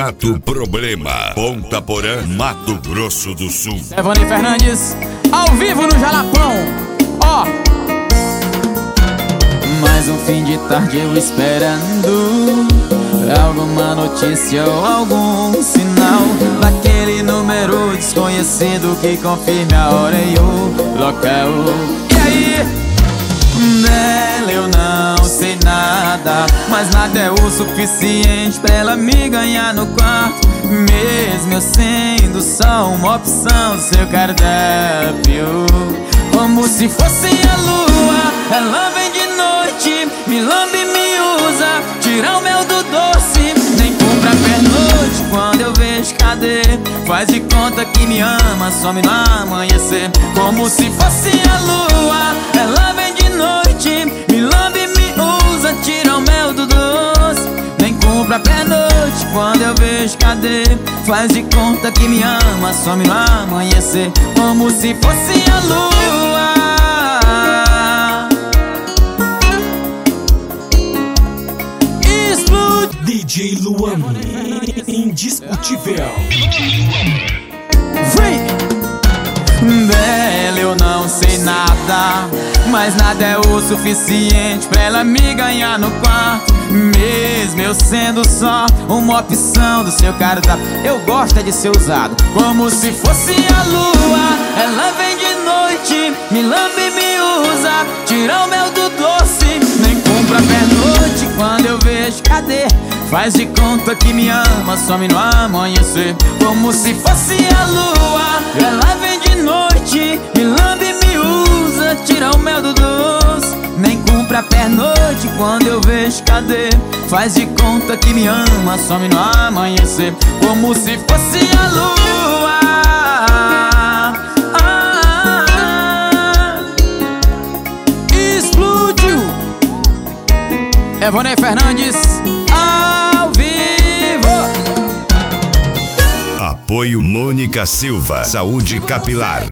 Gato Problema, Ponta Porã, Mato Grosso do Sul. Evandro Fernandes, ao vivo no Jalapão. Ó, mais um fim de tarde eu esperando alguma notícia ou algum sinal daquele número desconhecido que confirme a hora e o local. E aí? Dela eu não sei nada, mas nada é o suficiente pra ela me ganhar no quarto, mesmo eu sendo só uma opção do seu cardápio. Como se fosse a lua, ela vem de noite, me lambe e me usa, tira o mel do doce, nem compra pernoite. Quando eu vejo, cadê? Faz de conta que me ama, some no amanhecer. Como se fosse a lua, ela vem de noite, me lambe e me usa, tira o mel do doce, nem compra pernoite. Quando eu vejo, cadê? Faz de conta que me ama, some no amanhecer. Como se fosse a lua. DJ Luan, indiscutível. Dela eu não sei nada, mas nada é o suficiente pra ela me ganhar no quarto, mesmo eu sendo só uma opção do seu cardápio. Eu gosto é de ser usado como se fosse a lua. Ela vem de noite, me lambe e me usa, tira o mel do doce, nem compra pernoite. Quando eu vejo, cadê? Faz de conta que me ama, some no amanhecer. Como se fosse a lua, ela vem de noite, me lambe e me usa, tira o mel do doce, nem compra pernoite. Quando eu vejo, cadê? Faz de conta que me ama, some no amanhecer. Como se fosse a lua. Explodiu. Evandro Fernandes, ao vivo. Apoio Mônica Silva, Saúde Capilar.